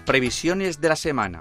previsiones de la semana.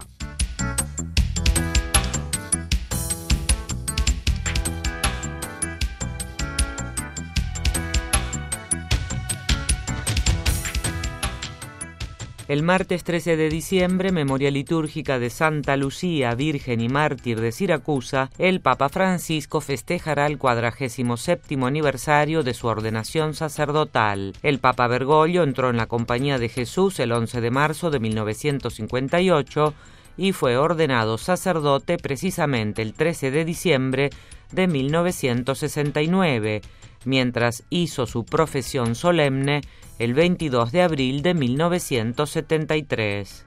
El martes 13 de diciembre, memoria litúrgica de Santa Lucía, Virgen y Mártir de Siracusa, el Papa Francisco festejará el 47º aniversario de su ordenación sacerdotal. El Papa Bergoglio entró en la Compañía de Jesús el 11 de marzo de 1958 y fue ordenado sacerdote precisamente el 13 de diciembre de 1969, mientras hizo su profesión solemne el 22 de abril de 1973.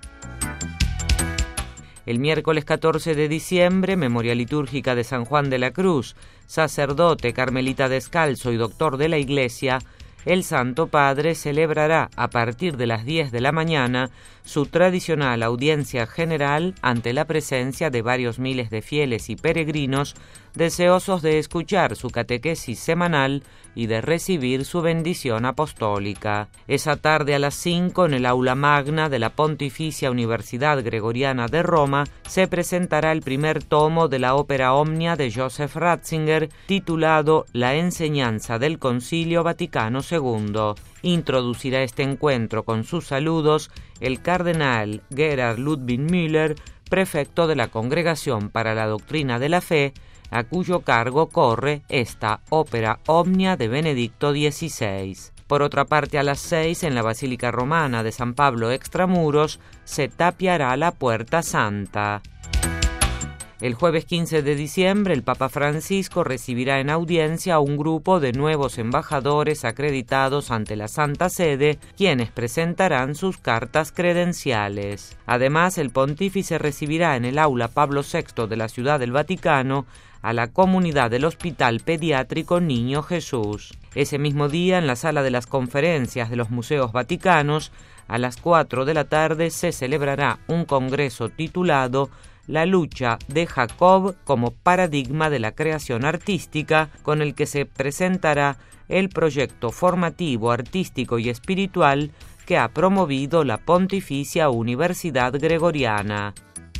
El miércoles 14 de diciembre, memoria litúrgica de San Juan de la Cruz, sacerdote, carmelita descalzo y doctor de la Iglesia, el Santo Padre celebrará a partir de las 10 de la mañana su tradicional audiencia general ante la presencia de varios miles de fieles y peregrinos deseosos de escuchar su catequesis semanal y de recibir su bendición apostólica. Esa tarde a las 5, en el aula magna de la Pontificia Universidad Gregoriana de Roma, se presentará el primer tomo de la ópera Omnia de Joseph Ratzinger, titulado La enseñanza del Concilio Vaticano II. Introducirá este encuentro con sus saludos el cardenal Gerhard Ludwig Müller, prefecto de la Congregación para la Doctrina de la Fe, a cuyo cargo corre esta ópera Omnia de Benedicto XVI. Por otra parte, a las 6, en la Basílica Romana de San Pablo Extramuros, se tapiará la Puerta Santa. El jueves 15 de diciembre, el Papa Francisco recibirá en audiencia a un grupo de nuevos embajadores acreditados ante la Santa Sede, quienes presentarán sus cartas credenciales. Además, el pontífice recibirá en el aula Pablo VI de la Ciudad del Vaticano a la comunidad del Hospital Pediátrico Niño Jesús. Ese mismo día, en la sala de las conferencias de los museos vaticanos, a las 4 de la tarde se celebrará un congreso titulado La lucha de Jacob como paradigma de la creación artística, con el que se presentará el proyecto formativo, artístico y espiritual que ha promovido la Pontificia Universidad Gregoriana.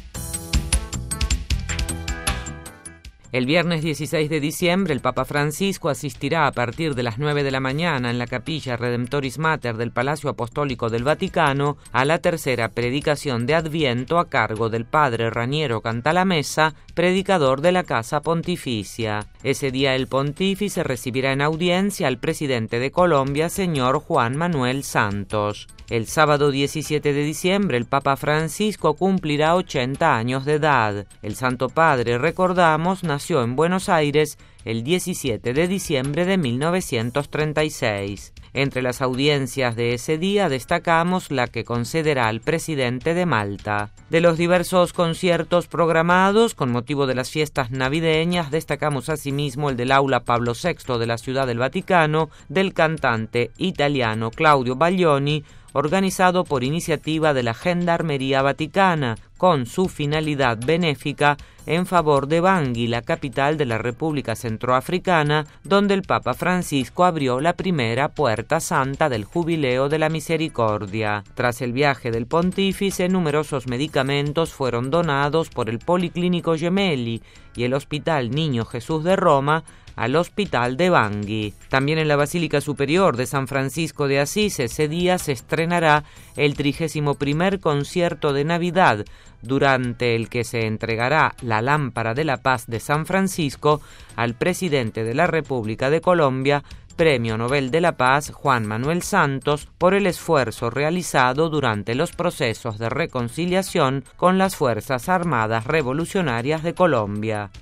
El viernes 16 de diciembre, el Papa Francisco asistirá a partir de las 9 de la mañana en la capilla Redemptoris Mater del Palacio Apostólico del Vaticano a la tercera predicación de Adviento a cargo del padre Raniero Cantalamessa, predicador de la Casa Pontificia. Ese día el pontífice recibirá en audiencia al presidente de Colombia, señor Juan Manuel Santos. El sábado 17 de diciembre, el Papa Francisco cumplirá 80 años de edad. El Santo Padre, recordamos, nació en Buenos Aires el 17 de diciembre de 1936. Entre las audiencias de ese día destacamos la que concederá al presidente de Malta. De los diversos conciertos programados con motivo de las fiestas navideñas, destacamos asimismo el del aula Pablo VI de la Ciudad del Vaticano, del cantante italiano Claudio Baglioni, organizado por iniciativa de la Gendarmería Vaticana, con su finalidad benéfica en favor de Bangui, la capital de la República Centroafricana, donde el Papa Francisco abrió la primera Puerta Santa del Jubileo de la Misericordia. Tras el viaje del pontífice, numerosos medicamentos fueron donados por el Policlínico Gemelli y el Hospital Niño Jesús de Roma al Hospital de Bangui. También en la Basílica Superior de San Francisco de Asís ese día se estrenará el 31º concierto de Navidad, durante el que se entregará la Lámpara de la Paz de San Francisco al presidente de la República de Colombia, Premio Nobel de la Paz Juan Manuel Santos, por el esfuerzo realizado durante los procesos de reconciliación con las Fuerzas Armadas Revolucionarias de Colombia.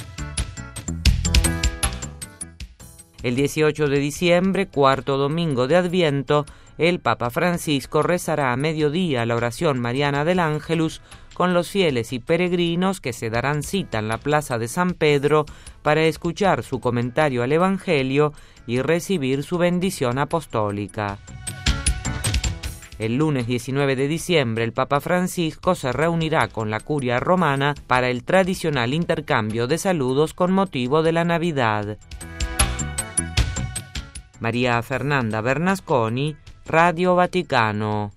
El 18 de diciembre, cuarto domingo de Adviento, el Papa Francisco rezará a mediodía la oración mariana del Ángelus con los fieles y peregrinos que se darán cita en la plaza de San Pedro para escuchar su comentario al Evangelio y recibir su bendición apostólica. El lunes 19 de diciembre, el Papa Francisco se reunirá con la Curia Romana para el tradicional intercambio de saludos con motivo de la Navidad. María Fernanda Bernasconi, Radio Vaticano.